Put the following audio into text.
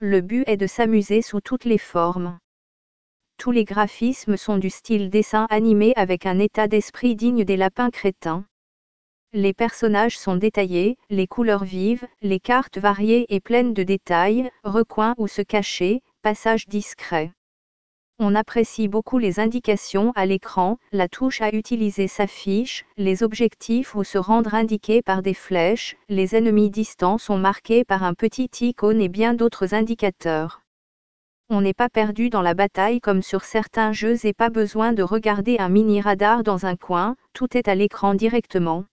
Le but est de s'amuser sous toutes les formes. Tous les graphismes sont du style dessin animé avec un état d'esprit digne des lapins crétins. Les personnages sont détaillés, les couleurs vives, les cartes variées et pleines de détails, recoins où se cacher, passages discrets. On apprécie beaucoup les indications à l'écran, la touche à utiliser s'affiche, les objectifs ou se rendre indiqués par des flèches, les ennemis distants sont marqués par un petit icône et bien d'autres indicateurs. On n'est pas perdu dans la bataille comme sur certains jeux et pas besoin de regarder un mini radar dans un coin, tout est à l'écran directement.